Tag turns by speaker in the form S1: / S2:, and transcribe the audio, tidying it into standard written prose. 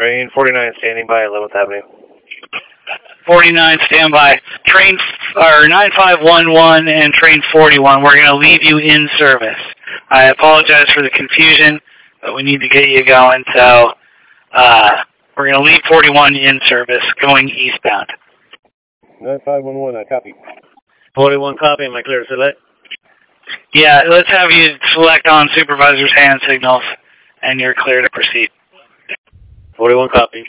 S1: Train 49 standing by 11th Avenue.
S2: 49, standby. Train, or 9511 and train 41, we're going to leave you in service. I apologize for the confusion, but we need to get you going, so we're going to leave 41 in service, going eastbound.
S1: 9511, I copy. 41 copy, am I clear to select?
S2: Yeah, let's have you select on supervisor's hand signals, and you're clear to proceed.
S1: 41 copy.